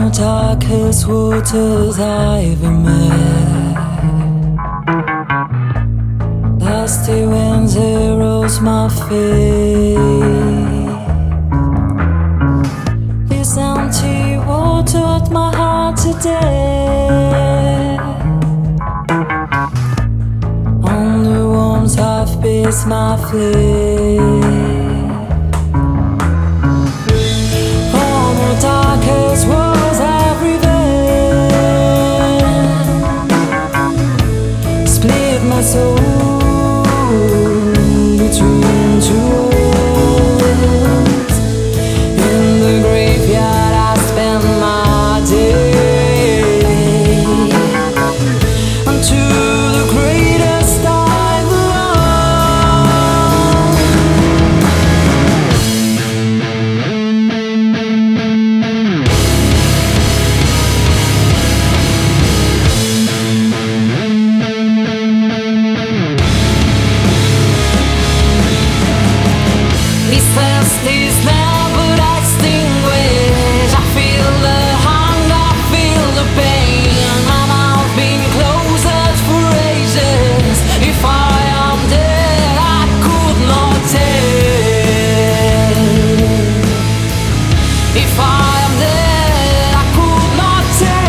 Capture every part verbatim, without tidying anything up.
darkest waters I ever met. Dusty winds erode my feet. This empty water taught my heart to death. On the warm half beats my fleet. Darkest was every vein, split my soul between two worlds. In the graveyard I spend my day, unto the greatest I is never extinguished. I feel the hunger, feel the pain. My mouth been closed for ages. If I am dead, I could not tell. If I am dead, I could not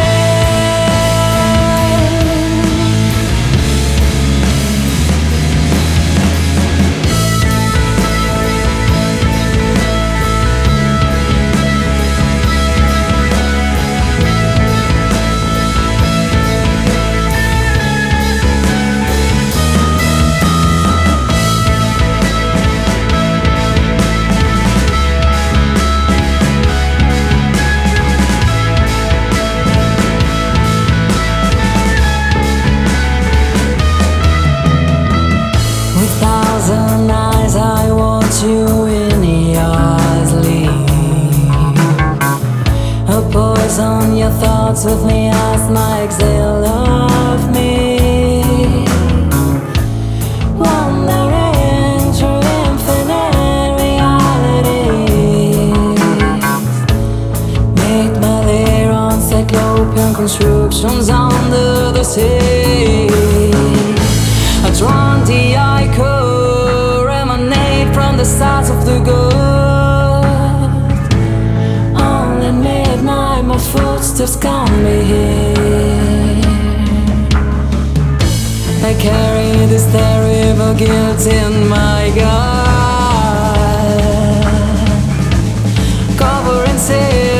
thousand eyes I watch you in the eyes leave. A poison your thoughts with me as my exhale of me. Wandering through infinite realities. Make my lair on cyclopean constructions under the sea. I drawn the ichor, emanate from the stars of the good. Only midnight my footsteps can be here. I carry this terrible guilt in my gut, covering sin.